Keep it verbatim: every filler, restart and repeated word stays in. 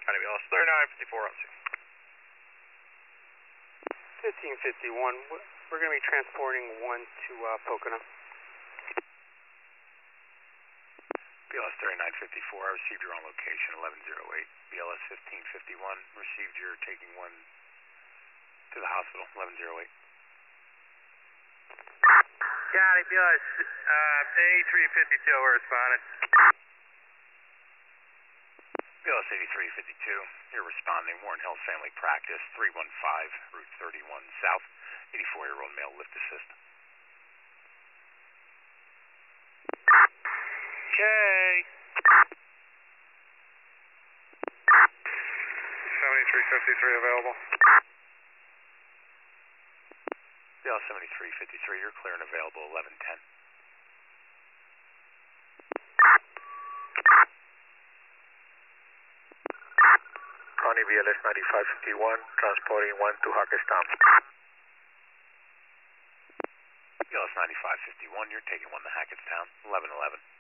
Connie B L S thirty-nine fifty-four on scene. fifteen fifty-one, we're going to be transporting one to uh, Pocono. B L S thirty-nine fifty-four, I received your on location, eleven oh eight. B L S fifteen fifty-one, received your taking one to the hospital, eleven oh eight. County, B L S uh, eighty-three fifty-two, we're responding. B L S eighty-three fifty-two, you're responding, Warren Hills Family Practice, three one five, Route thirty-one South, eighty-four-year-old male lift assist. Okay. seventy-three fifty-three available. B L S seventy-three fifty-three, you're clear and available, eleven ten. Connie B L S ninety-five fifty-one, transporting one to Hackettstown. B L S ninety-five fifty-one, you're taking one to Hackettstown, eleven eleven.